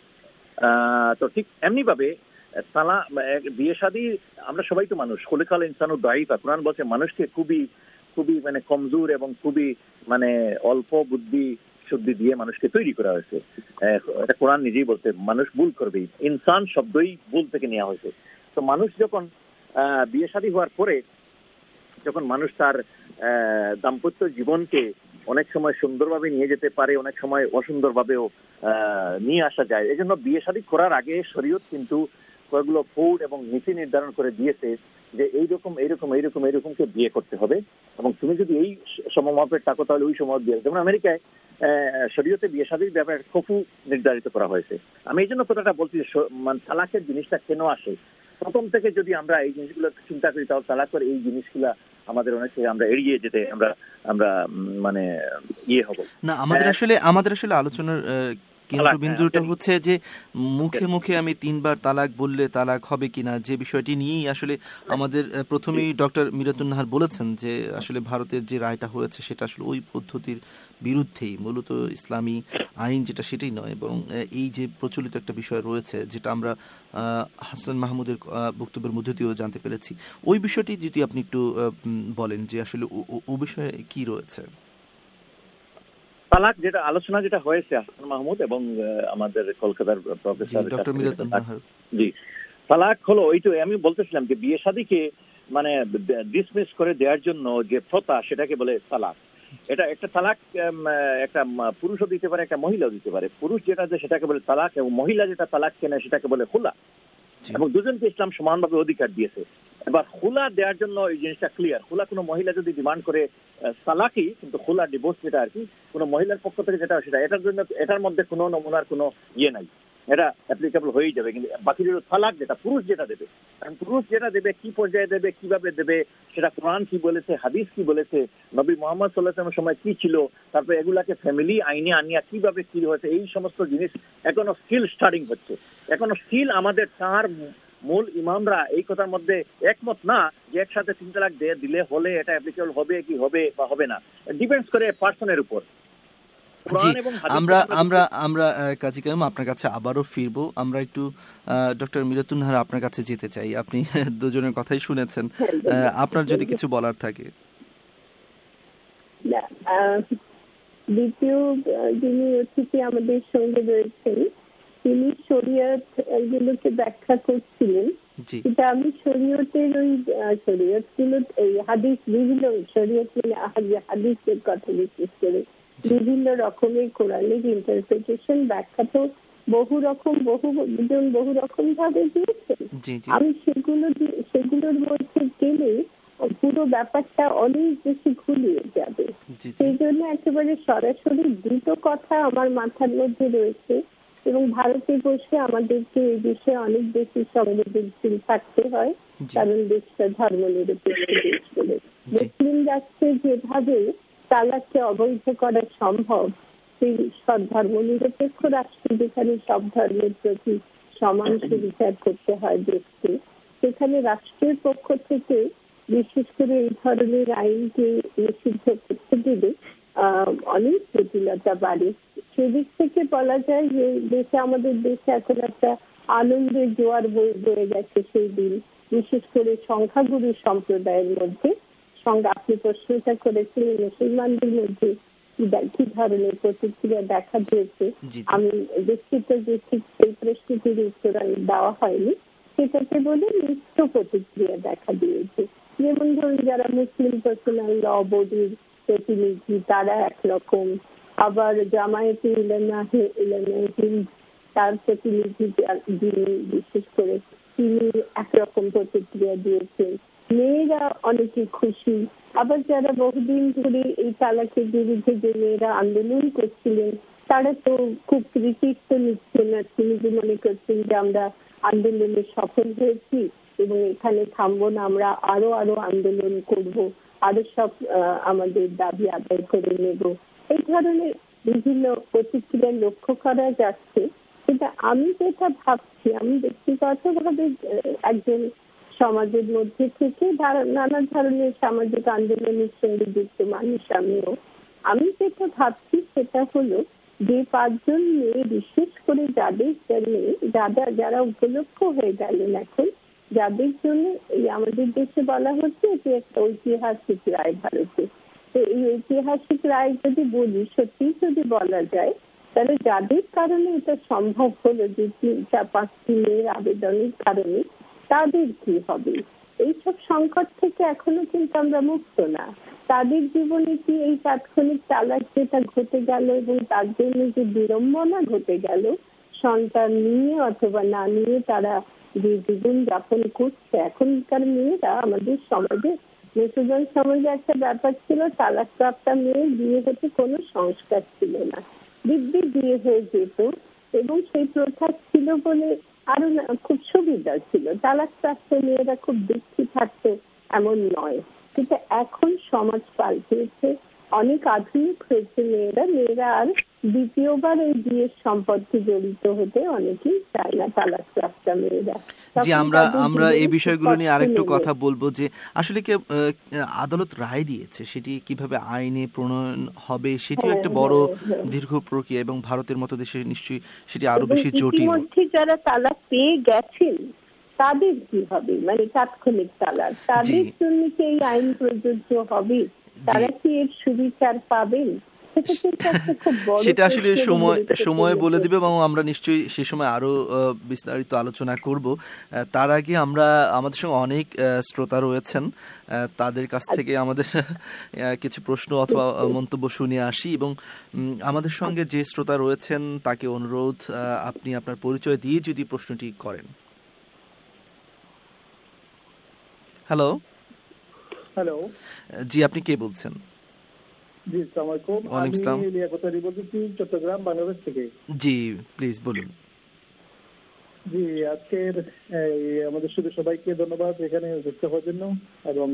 তো ঠিক এমনি ভাবে সালা বিয়ে শাদী, আমরা সবাই তো মানুষ, খলিকাল ইনসানু দাঈফা, কোরআন বলছে মানুষকে খুবই খুবই মানে কমজোর এবং খুবই মানে অল্প বুদ্ধি শুদ্ধি দিয়ে মানুষকে তৈরি করা হয়েছে। এটা কোরআন নিজেই বলছে মানুষ ভুল করবে, ইনসান শব্দই ভুল থেকে নেওয়া হয়েছে। তো মানুষ যখন বিয়ে শাদী হওয়ার পরে যখন মানুষ তার দাম্পত্য জীবনকে অনেক সময় সুন্দরভাবে নিয়ে যেতে পারে, অনেক সময় অসুন্দরভাবেও নিয়ে আসা যায়। এই জন্য বিয়ে শাদী করার আগে শরীয়ত কিন্তু কয়েকগুলো কোড এবং নীতি নির্ধারণ করে দিয়েছে যে এইরকম এইরকম এইরকম এইরকমকে বিয়ে করতে হবে, এবং তুমি যদি এই সমমাপের থাকো তাহলে ওই সময় বিয়ে। যেমন আমেরিকায় শরীয়তে বিয়ে শাদীর ব্যাপারে কফু নির্ধারিত করা হয়েছে। আমি এই জন্য কথাটা বলছি, মানে তালাকের জিনিসটা কেন আসে প্রথম থেকে যদি আমরা এই জিনিসগুলো চিন্তা করি তাহলে তালাক করে এই জিনিসগুলা আমাদের অনেক আমরা এড়িয়ে যেতে আমরা আমরা মানে ইয়ে হব না। আমাদের আসলে আমাদের আসলে আলোচনার কেন্দ্রবিন্দুটা হচ্ছে যে মুখে মুখে আমি তিনবার তালাক বললে তালাক হবে কিনা, যে বিষয়টি নিয়েই আসলে আমাদের প্রথমেই ডক্টর মিরাতুন নাহার বলেছেন যে আসলে ভারতের যে রায়টা হয়েছে সেটা আসলে ওই পদ্ধতির বিরুদ্ধেই, মূলত ইসলামী আইন যেটা সেটাই নয়, এবং এই যে প্রচলিত একটা বিষয় রয়েছে যেটা আমরা হাসান মাহমুদের বক্তব্যের মধ্যে দিয়েও জানতে পেরেছি, ওই বিষয়টি যদি আপনি একটু বলেন যে আসলে ও বিষয়ে কি রয়েছে। তালাক যেটা আলোচনা যেটা হয়েছে হাসান মাহমুদ এবং আমাদের কলকাতার প্রফেসর ডক্টর মিরাতুন নাহার, জি, তালাক হলো ওইটা আমি বলতেছিলাম যে বিয়ে শাদীকে মানে ডিসমিস করে দেওয়ার জন্য যে প্রথা সেটাকে বলে তালাক। এটা একটা তালাক একটা পুরুষও দিতে পারে, একটা মহিলাও দিতে পারে। পুরুষ যেটা দেয় সেটাকে বলে তালাক, এবং মহিলা যেটা তালাক কেনে সেটাকে বলে খুলা, এবং দুজনকে ইসলাম সমানভাবে অধিকার দিয়েছে। এবার খুলা দেওয়ার জন্য এই জিনিসটা ক্লিয়ার, খুলা কোনো মহিলা যদি ডিমান্ড করে তালাকই, কিন্তু খুলা ডিভোর্স যেটা আর কি কোনো মহিলার পক্ষ থেকে যেটা সেটা এটার জন্য এটার মধ্যে কোনো নমুনার কোনো ইয়ে নাই, এটা অ্যাপ্লিকেবল হয়ে যাবে। কিন্তু বাকি যেটা তালাক যেটা পুরুষ যেটা দেবে, কারণ পুরুষ যেটা দেবে কি পর্যায়ে দেবে, কিভাবে দেবে, সেটা কোরআন কি বলেছে, হাদিস কি বলেছে, নবী মোহাম্মদ সাল্লাল্লাহু আলাইহি ওয়াসাল্লামের সময় কি ছিল, তারপর এগুলাকে ফ্যামিলি আইনে আনিয়া কিভাবে কি হয়েছে, এই সমস্ত জিনিস এখনো স্টিল স্টার্টিং হচ্ছে। এখনো স্টিল আমাদের তার মূল ইমামরা এই কথার মধ্যে একমত না যে একসাথে তিন তালাক দিলে হলে এটা অ্যাপ্লিকেবল হবে কি হবে বা হবে না, ডিপেন্ডস করে পার্সনের উপর। আমরা আমরা আমরা কাজী কাইয়ুম আপনার কাছে আবারও ফিরবো। আমরা একটু ডক্টর মিরাতুন নাহার আপনার কাছে যেতে চাই। আপনি দুজনের কথাই শুনেছেন, আপনার যদি কিছু বলার থাকে। দ্বিতীয় যিনি অতিথি আমাদের সঙ্গে রয়েছেন তিনি শরীয়ত গুলোকে ব্যাখ্যা করছিলেন, এটা আমি শরীয়তের ওই শরীয়ত গুলো এই হাদিস বিভিন্ন শরীয়ত মানে হাদিসের কথা বিশেষ করে বিভিন্ন রকমের কোরআনের ইন্টারপ্রিটেশন ব্যাখ্যা তো বহু রকম বহু জন বহু রকম ভাবে দিয়েছেন। আমি সেগুলো সেগুলোর মধ্যে গেলে পুরো ব্যাপারটা অনেক বেশি ঘুরিয়ে যাবে, সেই জন্য একেবারে সরাসরি দুটো কথা আমার মাথার মধ্যে রয়েছে এবং ভারতে বসে আমাদেরকে এই বিষয়ে অনেক বেশি সংবেদনশীল থাকতে হয়, কারণ দেশটা ধর্মনিরপেক্ষ দেশ বলে। মুসলিম রাষ্ট্রে যেভাবে তালাককে অবৈধ করা সম্ভব, সেই সব ধর্মনিরপেক্ষ রাষ্ট্র যেখানে সব ধর্মের প্রতি সমান সুবিচার করতে হয় দেশকে, সেখানে রাষ্ট্রের পক্ষ থেকে বিশেষ করে এই ধরনের আইনকে নিষিদ্ধ করতে গেলে আহ অনেক জটিলতা বাড়ে। সেদিক থেকে বলা যায় যে দেশে আমাদের দেশে এখন একটা আনন্দের জোয়ার বয়ে গেছে সেই দিন, বিশেষ করে সংখ্যাগুরু সম্প্রদায়ের মধ্যে। সঙ্গে আপনি প্রশ্নটা করেছিলেন মুসলমানদের মধ্যে কি ধরনের প্রতিক্রিয়া দেখা দিয়েছে, আমি দুঃখিত যে ঠিক সেই প্রশ্নটির উত্তর দেওয়া হয়নি, সেটাকে বলে মিশ্র প্রতিক্রিয়া দেখা দিয়েছে। যেমন ধরুন যারা মুসলিম পার্সোনাল ল বোর্ডের প্রতিনিধি তারা একরকম, আবার জামায়াতে উলামা উলামা হিন্দ তার প্রতিনিধি যিনি বিশেষ করে তিনি একরকম প্রতিক্রিয়া দিয়েছেন। মেয়েরা অনেকে খুশি, আবার যারা বহুদিন ধরে এই তালাকের বিরুদ্ধে যে মেয়েরা আন্দোলন করছিলেন তারা তো খুব কৃতিত্ব নিচ্ছেন না, তিনি যে মনে করছেন যে আমরা আন্দোলনে সফল হয়েছি এবং এখানে থামবো না, আমরা আরো আরো আন্দোলন করব, আরো সব আমাদের দাবি আদায় করে নেব। এই ধরনের বিভিন্ন প্রতিক্রিয়া লক্ষ্য করা যাচ্ছে। কিন্তু আমি যেটা ভাবছি, আমি ব্যক্তিগতভাবে একজন সমাজের মধ্যে থেকে নানা ধরনের সামাজিক আন্দোলনের সঙ্গে যুক্ত মানুষ আমিও, আমি যেটা ভাবছি সেটা হলো যে পাঁচজন মেয়ে বিশেষ করে যাদের জন্য যারা যারা উপলক্ষ হয়ে গেলেন এখন, যাদের জন্য এই আমাদের দেশে বলা হচ্ছে এটি একটা ঐতিহাসিক রায় ভারতে। তো এই ঐতিহাসিক রায় যদি বলি, সত্যি যদি বলা যায়, তাহলে যাদের কারণে এটা সম্ভব হলো যে চার পাঁচটি মেয়ের আবেদনের কারণে, তাদের কি হবে? এইসব সংকট থেকে এখনো কিন্তু আমরা মুক্ত না। তাদের জীবনে কি এই তাৎক্ষণিক তালাক যেটা ঘটে গেল এবং তার জন্য যে বিড়ম্বনা ঘটে গেল, সন্তান নিয়ে অথবা না নিয়ে তারা যে জীবন যাপন করছে, এখনকার মেয়েরা আমাদের সমাজে মুসলমান সমাজে একটা ব্যাপার ছিল, তালাক প্রাপ্তা মেয়ের বিয়ে হতে কোনো সংস্কার ছিল না, দিব্যি বিয়ে হয়ে যেত এবং সেই প্রথা ছিল বলে আরো খুব সুবিধা ছিল, তালাক প্রাপ্ত মেয়েরা খুব দুঃখী থাকতো এমন নয়। কিন্তু এখন সমাজ পাল্টেছে, অনেক আধুনিক হয়েছে মেয়েরা, মেয়েরা আর দ্বিতীয়বার এই বিয়ের সম্পর্কে জড়িত হতে অনেকেই চায় না, তালাক প্রাপ্তা মেয়েরা। জি, আমরা আমরা এই বিষয়গুলো নিয়ে আরেকটু কথা বলবো যে আসলে কি আদালত রায় দিয়েছে সেটি কিভাবে আইনে প্রণয়ন হবে, সেটিও একটা বড় দীর্ঘ প্রক্রিয়া এবং ভারতের মতো দেশে নিশ্চয়ই সেটি আরো বেশি জটিল। যারা তালাক পেয়ে গেছেন তাদের কি হবে, মানে তাৎক্ষণিক তালাক, তাদের জন্য কি এই আইন প্রযোজ্য হবে? তারা কি এর সুবিচার পাবেন? সেটা আসলে সময় সময় বলে দিবে এবং আমরা নিশ্চয়ই সে সময় আরো বিস্তারিত আলোচনা করব। তার আগে আমরা আমাদের সঙ্গে অনেক শ্রোতা রয়েছেন, তাদের কাছ থেকে আমাদের কিছু প্রশ্ন অথবা মন্তব্য শুনে আসি এবং আমাদের সঙ্গে যে শ্রোতা রয়েছেন তাকে অনুরোধ আপনি আপনার পরিচয় দিয়ে যদি প্রশ্নটি করেন। হ্যালো হ্যালো জি, আপনি কে বলছেন? জি, আসসালামু আলাইকুম। আমি লিয়াকতারি বলছি চট্টগ্রাম, বাংলাদেশ থেকে। জি, প্লিজ বলুন। জি, আজকের এই আমাদের শুধু সবাইকে ধন্যবাদ এখানে যুক্ত হওয়ার জন্য এবং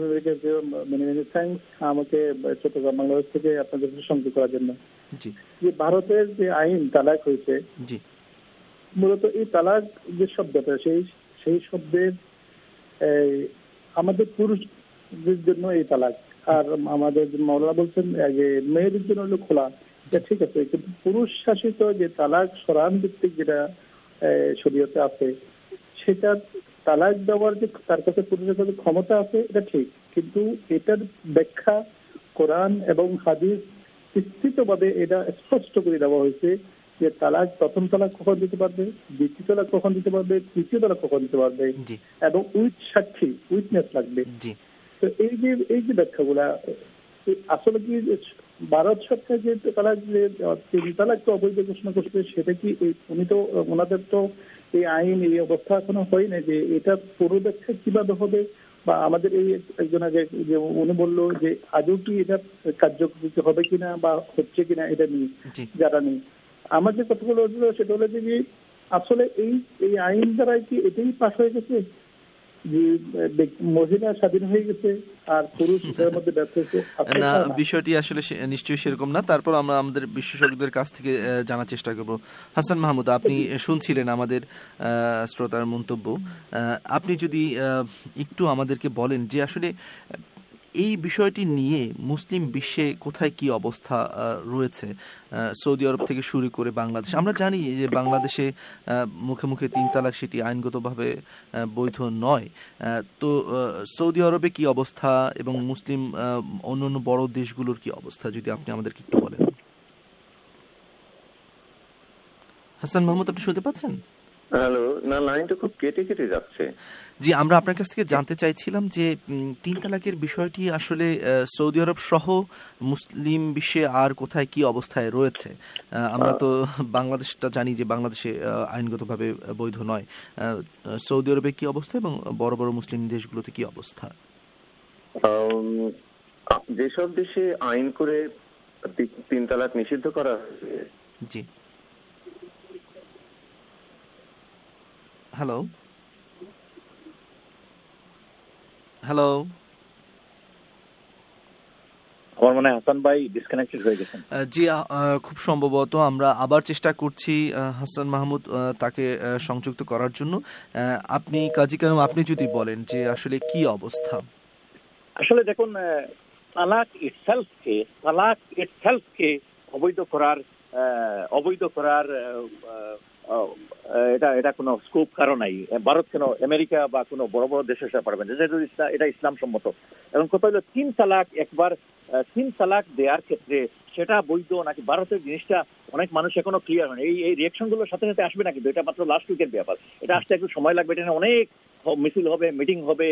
আমাকে চট্টগ্রাম বাংলাদেশ থেকে আপনাদের সংযোগ করার জন্য। জি, যে ভারতের যে আইন তালাক হয়েছে, জি, মূলত এই তালাক যে শব্দটা সেই সেই শব্দের আমাদের পুরুষদের জন্য এই তালাক, আর আমাদের মাওলানা বলছেন যে মেয়েদের জন্য হলো খোলা, ঠিক আছে, কিন্তু পুরুষ শাসিত যে তালাক সরান ভিত্তিক যেটা শরীয়তে আছে, সেটা তালাক দেওয়ার যে তার কাছে পুরুষের কাছে ক্ষমতা আছে এটা ঠিক, কিন্তু এটার ব্যাখ্যা কোরআন এবং হাদিস বিস্তৃতভাবে এটা স্পষ্ট করে দেওয়া হয়েছে যে তালাক প্রথম তালাক কখন দিতে পারবে, দ্বিতীয় তালাক কখন দিতে পারবে, তৃতীয় তালাক কখন দিতে পারবে, এবং উইথ সাক্ষী, উইটনেস লাগবে। তো এই যে এই যে ব্যাখ্যাগুলা আসলে কি ভারত সরকার যে তালাক যে তিন তালাক তো অবৈধ ঘোষণা করছে, সেটা কি উনি তো ওনাদের তো এই আইন এই অবস্থা এখনো হয় না যে এটা পুরো ব্যাখ্যা কিভাবে হবে, বা আমাদের এই একজন আগে যে উনি বললো যে আজও কি এটা কার্যকরী হবে কিনা বা হচ্ছে কিনা এটা নিয়ে যারা নেই। আমার যে কথাগুলো হলো সেটা হলো যে আসলে এই এই আইন দ্বারা কি এটাই পাশ হয়ে গেছে যে মহিলা স্বাধীন হয়ে গেছে আর পুরুষ এর মধ্যে ব্যর্থ হয়েছে? না, বিষয়টি আসলে নিশ্চয়ই সেরকম না। তারপর আমরা আমাদের বিশেষজ্ঞদের কাছ থেকে জানার চেষ্টা করব। হাসান মাহমুদ, আপনি শুনছিলেন আমাদের শ্রোতার মন্তব্য, আপনি যদি একটু আমাদেরকে বলেন যে আসলে এই বিষয়টি নিয়ে মুসলিম বিশ্বে কোথায় কি অবস্থা রয়েছে, সৌদি আরব থেকে শুরু করে বাংলাদেশ। আমরা জানি যে বাংলাদেশে মুখে মুখে তিন তালাক সেটি আইনগতভাবে বৈধ নয়, তো সৌদি আরবে কি অবস্থা এবং মুসলিম অন্যান্য বড় দেশগুলোর কি অবস্থা, যদি আপনি আমাদেরকে একটু বলেন। হাসান মাহমুদ, আপনি শুনতে পাচ্ছেন? হ্যালো, না লাইনটা খুব কেটে কেটে যাচ্ছে। জি, আমরা আপনার কাছ থেকে জানতে চাইছিলাম যে তিন তালাকের বিষয়টি আসলে সৌদি আরব সহ মুসলিম বিশ্বে আর কোথায় কি অবস্থায় রয়েছে। আমরা তো বাংলাদেশটা জানি যে বাংলাদেশে আইনগতভাবে বৈধ নয়, সৌদি আরবে কি অবস্থা এবং বড় বড় মুসলিম দেশগুলোতে কি অবস্থা? যেসব দেশে আইন করে তিন তালাক নিষিদ্ধ করা হয়েছে। জি, হ্যালো হ্যালো আমার মনে হয় হাসান ভাই ডিসকানেক্টেড হয়ে গেছেন। জি, খুব সম্ভবত আমরা আবার চেষ্টা করছি হাসান মাহমুদ তাকে সংযুক্ত করার জন্য। আপনি কাজী কায়ুম, আপনি যদি বলেন যে আসলে কি অবস্থা। আসলে দেখুন, তালাক ইটসেলফকে তালাক ইটসেলফকে অবৈধ করার অবৈধ করার এটা এটা কোনো স্কোপ কারণ নাই। ভারত কেন, আমেরিকা বা কোনো বড় বড় দেশের সাথে পারবেন, যেহেতু এটা ইসলাম সম্মত। এবং কথা হলো তিন তালাক একবার তিন তালাক দেওয়ার ক্ষেত্রে সেটা বৈধ নাকি ভারতের জিনিসটা অনেক মানুষ এখনো ক্লিয়ার হয়। এই এই রিয়াকশন গুলোর সাথে সাথে আসবে না, কিন্তু এটা মাত্র লাস্ট উইকের ব্যাপার। এটা আসতে একটু সময় লাগবে, এটা অনেক মিছিল হবে, মিটিং হবে,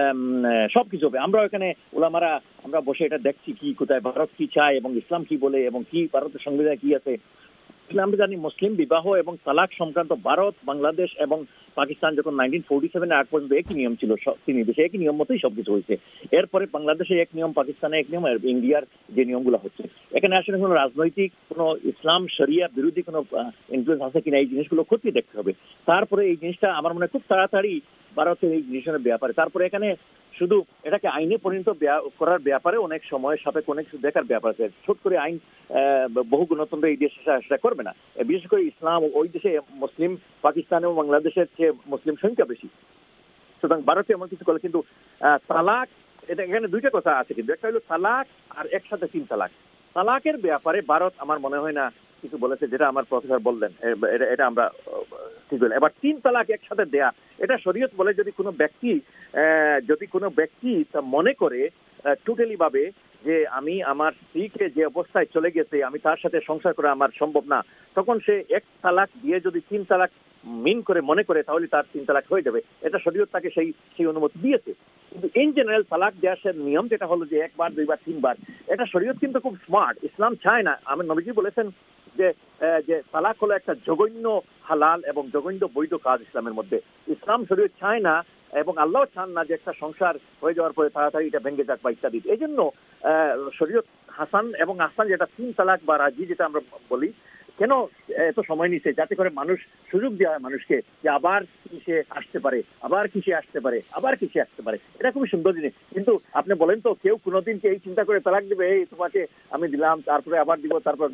সবকিছু হবে। আমরা এখানে ওলামারা আমরা বসে এটা দেখছি কি কোথায় ভারত কি চায় এবং ইসলাম কি বলে এবং কি ভারতের সংবিধানে কি আছে। আমরা জানি মুসলিম বিবাহ এবং তালাক সংক্রান্ত ভারত, বাংলাদেশ এবং পাকিস্তান যখন নাইনটিন ফোর্টি সেভেন আগ পর্যন্ত একই নিয়ম ছিল, তিন দেশে একই নিয়ম মতোই সবকিছু হয়েছে। এরপরে বাংলাদেশে এক নিয়ম, পাকিস্তানে এক নিয়ম, আর ইন্ডিয়ার যে নিয়মগুলো হচ্ছে, এখানে আসলে কোনো রাজনৈতিক কোনো ইসলাম শরিয়া বিরোধী কোনো ইনফ্লুয়েন্স আছে কিনা এই জিনিসগুলো খতিয়ে দেখতে হবে। তারপরে এই জিনিসটা আমার মনে হয় খুব তাড়াতাড়ি ভারতের এই জিনিসের ব্যাপারে, তারপরে এখানে শুধু এটাকে আইনে পরিণত করার ব্যাপারে অনেক সময় সাপেক্ষ অনেক কিছু দেখার ব্যাপার আছে। ছোট করে আইন বহু গণতন্ত্র এই দেশে সেটা করবে না, বিশেষ করে ইসলাম ওই দেশে মুসলিম পাকিস্তান এবং বাংলাদেশের চেয়ে মুসলিম সংখ্যা বেশি, সুতরাং ভারতে এমন কিছু করে। কিন্তু তালাক, এটা এখানে দুইটা কথা আছে, কিন্তু একটা হলো তালাক আর একসাথে তিন তালাক। তালাকের ব্যাপারে ভারত আমার মনে হয় না কিছু বলেছে, যেটা আমার প্রফেসর বললেন এটা আমরা ঠিক বললাম। এবার তিন তালাক একসাথে দেয়া, এটা শরীয়ত বলে যদি কোনো ব্যক্তি যদি কোনো ব্যক্তি তা মনে করে টোটালি ভাবে যে আমি আমার স্ত্রীকে যে অবস্থায় চলে গেছে আমি তার সাথে সংসার করা আমার সম্ভব না, তখন সে এক তালাক দিয়ে যদি তিন তালাক মিন করে মনে করে তাহলে তার তিন তালাক হয়ে যাবে। এটা শরীয়ত তাকে সেই সেই অনুমতি দিয়েছে। কিন্তু ইন জেনারেল তালাক দেওয়ার নিয়ম যেটা হলো যে একবার দুইবার তিনবার, এটা শরীয়ত কিন্তু খুব স্মার্ট। ইসলাম চায় না, আমার নবীজি বলেছেন যে যে তালাক হলো একটা জঘন্য হালাল এবং জঘন্য বৈধ কাজ ইসলামের মধ্যে। ইসলাম শরীয়ত চায় না এবং আল্লাহ চান না যে একটা সংসার হয়ে যাওয়ার পরে তাড়াতাড়ি এটা ভেঙে যাক বা ইত্যাদি। এই জন্য শরীয়ত হাসান এবং আহসান যেটা তিন তালাক বা রাজি যেটা আমরা বলি, কেন এত সময় নিচ্ছে, যাতে করে মানুষ সুযোগ দেওয়া হয় মানুষকে যে আবার কিসে আসতে পারে, আবার কিসে আসতে পারে, আবার কিসে আসতে পারে। এটা খুবই সুন্দর জিনিস। কিন্তু আপনি বলেন তো কেউ কোনোদিন কি এই চিন্তা করে তালাক দেবে, এই তোমাকে আমি দিলাম তারপরে আবার দিব, তারপর না,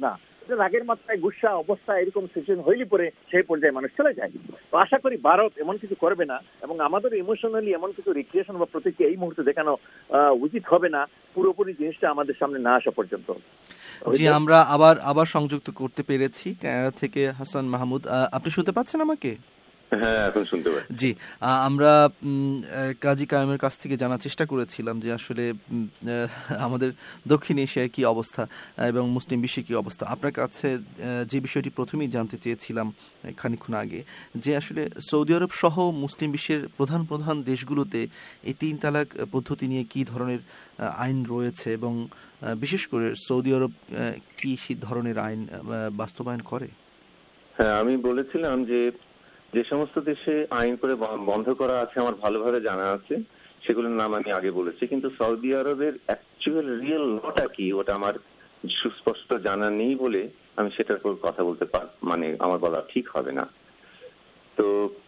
রাগের মাত্রায় গুসা অবস্থা এরকম সিচুয়েশন হইলে পরে সেই পর্যায়ে মানুষ চলে যায়। তো আশা করি ভারত এমন কিছু করবে না এবং আমাদের ইমোশনালি এমন কিছু রিক্রিয়েশন বা প্রতিক্রিয়া এই মুহূর্তে দেখানো উচিত হবে না পুরোপুরি জিনিসটা আমাদের সামনে না আসা পর্যন্ত। জি, আমরা আবার আবার সংযুক্ত করতে পেরেছি কানাডা থেকে হাসান মাহমুদ। আপনি শুনতে পাচ্ছেন আমাকে? হ্যাঁ, এখন শুনতে পাচ্ছি। জি, আমরা কাজী কায়েমের কাছ থেকে জানার চেষ্টা করেছিলাম যে আসলে আমাদের দক্ষিণ এশিয়ায় কি অবস্থা এবং মুসলিম বিশ্বে কি অবস্থা। আপনার কাছে যে বিষয়টি প্রথমেই জানতে চেয়েছিলাম খানিকক্ষণ আগে, যে আসলে সৌদি আরব সহ মুসলিম বিশ্বের প্রধান প্রধান দেশগুলোতে এই তিন তালাক পদ্ধতি নিয়ে কি ধরনের আইন রয়েছে এবং বিশেষ করে সৌদি আরব কি ধরনের আইন বাস্তবায়ন করে। হ্যাঁ, আমি বলেছিলাম যে যে সমস্ত দেশে আইন করে বন্ধ করা আছে আমার ভালোভাবে জানা আছে, সেগুলোর নাম আমি আগে বলেছি, কিন্তু সৌদি আরবের অ্যাকচুয়াল রিয়েল লটা কি ওটা আমার সুস্পষ্ট জানা নেই বলে আমি সেটার উপর কথা বলতে পার মানে আমার বলা ঠিক হবে না। তো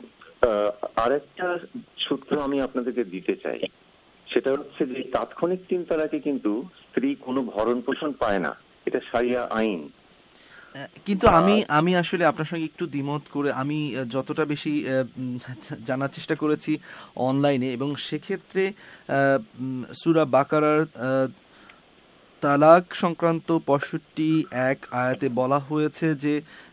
আরেকটা সূত্র আমি আপনাদেরকে দিতে চাই, সেটা হচ্ছে যে তাৎক্ষণিক তিন তালাকে কিন্তু স্ত্রী কোনো ভরণ পোষণ পায় না, এটা শরিয়া আইন। কিন্তু আমি আমি আসলে আপনার সঙ্গে একটু দ্বিমত করে আমি যতটা বেশি জানার চেষ্টা করেছি অনলাইনে, এবং সেক্ষেত্রে সূরা বাকারার তালাক সংক্রান্ত পঁয়ষট্টি এক আয়াতে বলা হয়েছে যে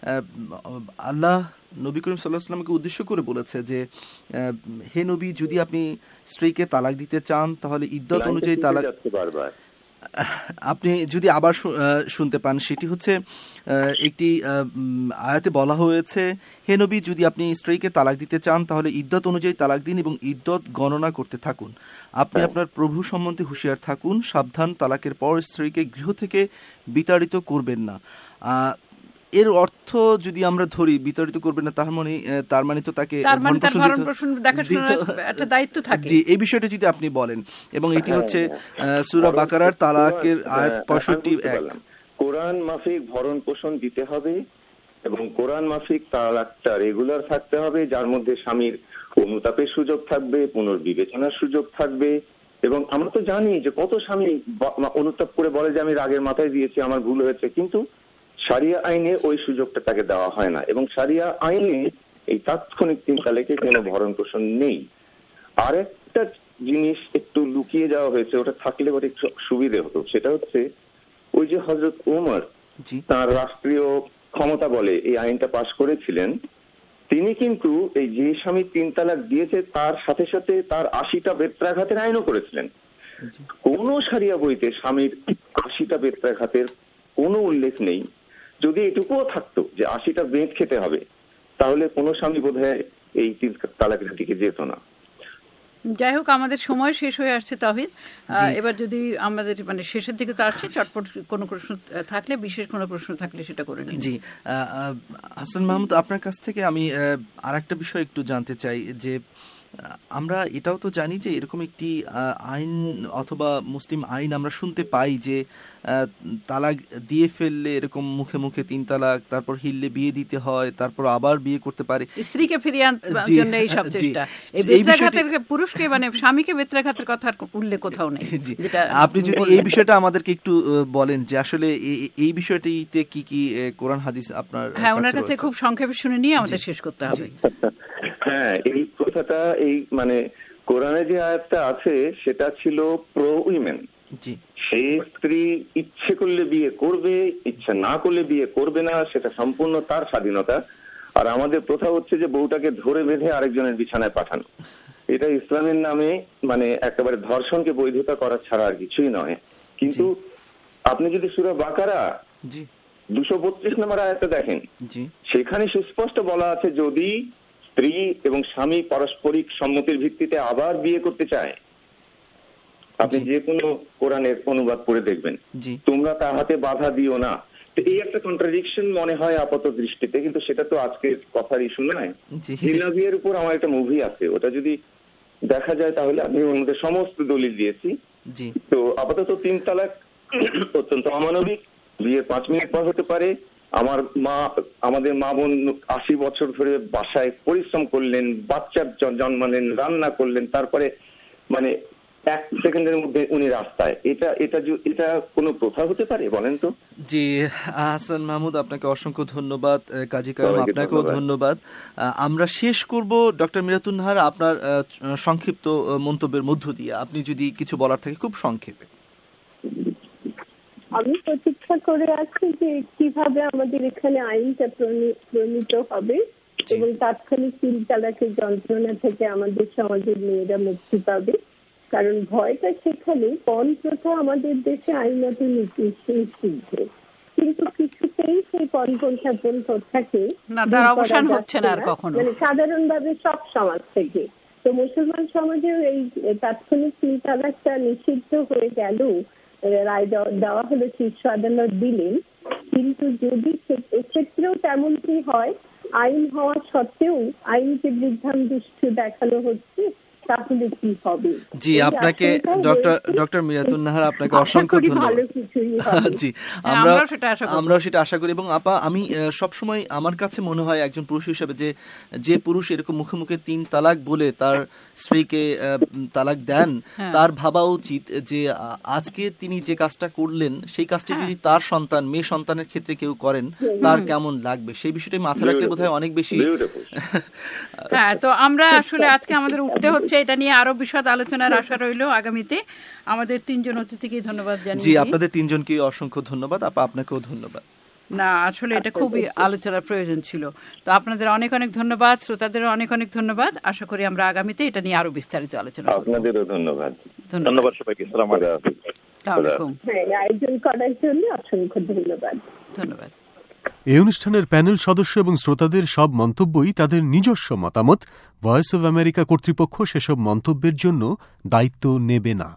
আল্লাহ নবী করিম সাল্লাল্লাহু আলাইহি ওয়াসাল্লামকে উদ্দেশ্য করে বলেছে যে হে নবী, যদি আপনি স্ত্রীকে তালাক দিতে চান তাহলে ইদ্যত অনুযায়ী তালাক, আপনি যদি আবার শুনতে পান, সেটি হচ্ছে একটি আয়াতে বলা হয়েছে হে নবী, যদি আপনি স্ত্রীকে তালাক দিতে চান তাহলে ইদ্যত অনুযায়ী তালাক দিন এবং ইদ্যত গণনা করতে থাকুন। আপনি আপনার প্রভু সম্বন্ধে হুঁশিয়ার থাকুন, সাবধান, তালাকের পর স্ত্রীকে গৃহ থেকে বিতাড়িত করবেন না। এর অর্থ যদি আমরা ধরি বিতাড়িত করবেন না, তার মানে তার মানে তো তাকে জি, এই বিষয়টা যদি আপনি বলেন, এবং এটি হচ্ছে সূরা বাকারার তালাকের আয়াত পঁয়ষট্টি এক। কোরআন মাফিক ভরণ পোষণ দিতে হবে এবং কোরআন মাফিক তালাকটা রেগুলার থাকতে হবে, যার মধ্যে স্বামীর অনুতাপের সুযোগ থাকবে, পুনর্বিবেচনার সুযোগ থাকবে। এবং আমরা তো জানি যে কত স্বামী অনুতাপ করে বলে যে আমি রাগের মাথায় দিয়েছি, আমার ভুল হয়েছে, কিন্তু শরিয়া আইনে ওই সুযোগটা তাকে দেওয়া হয় না এবং শরিয়া আইনে এই তাৎক্ষণিক তিন তালাকে কোনো ভরণ পোষণ নেই। আরেকটা জিনিস একটু লুকিয়ে যাওয়া হয়েছে, ওটা থাকলে ওটা একটু সুবিধে হতো, সেটা হচ্ছে ওই যে হযরত ওমর তার রাষ্ট্রীয় ক্ষমতা বলে এই আইনটা পাশ করেছিলেন, তিনি কিন্তু এই যে স্বামী তিন তালাক দিয়েছে তার সাথে সাথে তার আশিটা বেত্রাঘাতের আইনও করেছিলেন। কোন শরিয়া বইতে স্বামীর আশিটা বেত্রাঘাতের কোনো উল্লেখ নেই। যদি এটুকুও থাকতো যে আশিটা বেঁত খেতে হবে, তাহলে কোনো স্বামী বোধহয় এই তিন তালাকের দিকে যেত না। যাই হোক, আমাদের সময় শেষ হয়ে আসছে তাহিদ। এবার যদি আমাদের মানে শেষের দিকে তো আসছে, চটপট কোনো প্রশ্ন থাকলে, বিশেষ কোনো প্রশ্ন থাকলে সেটা করে নিন। জি, হাসান মাহমুদ, আপনার কাছ থেকে আমি আর একটা বিষয় একটু জানতে চাই যে আমরা এটাও তো জানি যে এরকম একটি আইন অথবা মুসলিম আইন আমরা শুনতে পাই যে তালাক দিয়ে ফেললে এরকম মুখে মুখে তিন তালাক, তারপর হিললে বিয়ে দিতে হয়, তারপর আবার বিয়ে করতে পারে, স্ত্রীকে ফিরিয়ে আনার জন্য এই সব চেষ্টা। এই বেত্রাঘাতের পুরুষকে মানে স্বামীকে বেত্রাঘাতের কথা উল্লেখ কোথাও নেই। আপনি যদি এই বিষয়টা আমাদেরকে একটু বলেন যে আসলে এই বিষয়টিতে কি কি কোরআন হাদিস আপনার। হ্যাঁ, ওনার কাছে খুব সংক্ষেপে শুনে নিয়ে আমাদের শেষ করতে হবে। হ্যাঁ, এই কথাটা এই মানে কোরআনে যে আয়াতটা আছে সেটা ছিল প্রো উইমেন। সে স্ত্রী ইচ্ছে করলে বিয়ে করবে, ইচ্ছা না করলে বিয়ে করবে না, সেটা সম্পূর্ণ তার স্বাধীনতা। আর আমাদের প্রথা হচ্ছে যে বউটাকে ধরে বেঁধে আরেকজনের বিছানায় পাঠানো, এটা ইসলামের নামে মানে একেবারে ধর্ষণকে বৈধতা করা ছাড়া আর কিছুই নয়। কিন্তু আপনি যদি সূরা বাকারা দুশো বত্রিশ নম্বর আয়াতটা দেখেন, সেখানে সুস্পষ্ট বলা আছে যদি স্ত্রী এবং স্বামী পারস্পরিক সম্মতির ভিত্তিতে আবার বিয়ে করতে চায়, আপনি যে কোনো কোরআনের অনুবাদ পড়ে দেখবেন, তোমরা তাহাতে বাধা দিও না। তো এই একটা কন্ট্রাডিকশন মনে হয় আপাত দৃষ্টিতে, কিন্তু সেটা তো আজকের কথার ইস্যু নয়। বিয়ের উপর আমার একটা মুভি আছে, ওটা যদি দেখা যায় তাহলে আমি ওর মধ্যে সমস্ত দলিল দিয়েছি। তো আপাতত তিন তালাক অত্যন্ত অমানবিক, বিয়ে পাঁচ মিনিট পর হতে পারে। আমার মা আমাদের মা বোন আশি বছর ধরে বাসায় পরিশ্রম করলেন, বাচ্চার জন্মালেন, রান্না করলেন, তারপরে মানে এক সেকেন্ডের মধ্যে উনি রাস্তায়, এটা এটা এটা কোনো প্রথা হতে পারে বলেন তো? জি হাসান মাহমুদ, আপনাকে অসংখ্য ধন্যবাদ। কাজী কায়ুম, আপনাকেও ধন্যবাদ। আমরা শেষ করব ডক্টর মিরাতুন নাহার আপনার সংক্ষিপ্ত মন্তব্যের মধ্য দিয়ে, আপনি যদি কিছু বলার থাকে খুব সংক্ষেপে। আমি প্রতীক্ষা করে আছি যে কিভাবে আমাদের এখানে আইনটা প্রণীত হবে এবং তাৎক্ষণিক তিন তালাকের যন্ত্রণা থেকে আমাদের সমাজের মেয়েরা মুক্তি পাবে। কারণ ভয়টা সেখানে, পণ প্রথা আমাদের দেশে আইনত নিষিদ্ধ, কিন্তু কিছুতেই সেই পণ প্রথাকে অবসান হচ্ছে না মানে সাধারণভাবে সব সমাজ থেকে। তো মুসলমান সমাজেও এই তাৎক্ষণিক তিন তালাকটা নিষিদ্ধ হয়ে গেল, রায় দেওয়া হলো, শীর্ষ আদালত দিলেন। কিন্তু যদি এক্ষেত্রেও তেমনটি হয়, আইন হওয়া সত্ত্বেও আইনকে বৃদ্ধাঙ্গুষ্ঠ দেখানো হচ্ছে, তাহলে কি হবে? জি আপনাকে ডক্টর ডক্টর মিরাতুন নাহার আপনাকে অসংখ্য ধন্যবাদ। জি আমরা আমরাও সেটা আশা করি। এবং আপা, আমি সবসময় আমার কাছে মনে হয় একজন পুরুষ হিসেবে যে যে পুরুষ এরকম মুখে মুখে তিন তালাক বলে তার স্ত্রীকে তালাক দেন, তার ভাবা উচিত যে আজকে তিনি যে কাজটা করলেন সেই কাজটি যদি তার সন্তান, মেয়ে সন্তানের ক্ষেত্রে কেউ করেন তার কেমন লাগবে, সেই বিষয়টা মাথায় রাখলে বোধহয় অনেক বেশি। হ্যাঁ, তো আমরা আসলে আজকে আমাদের উঠতে হচ্ছে, এটা নিয়ে আরো বিশদ আলোচনার আশা রইল আগামীতে। আমাদের তিনজন অতিথিকে ধন্যবাদ জানিয়ে। জি আপনাদের তিনজনকে অসংখ্য ধন্যবাদ। আপা আপনাকেও ধন্যবাদ। না আসলে এটা খুবই আলোচনার প্রয়োজন ছিল। তো আপনাদের অনেক অনেক ধন্যবাদ, শ্রোতাদেরও অনেক অনেক ধন্যবাদ। আশা করি আমরা আগামীতে এটা নিয়ে আরো বিস্তারিত আলোচনা করব। আপনাদেরও ধন্যবাদ। ধন্যবাদ সবাইকে। আসসালামু আলাইকুম। আয়োজন করার জন্য অসংখ্য ধন্যবাদ। ধন্যবাদ। এই অনুষ্ঠানের প্যানেল সদস্য এবং শ্রোতাদের সব মন্তব্যই তাদের নিজস্ব মতামত। ভয়েস অব আমেরিকা কর্তৃপক্ষ সেসব মন্তব্যের জন্য দায়িত্ব নেবে না।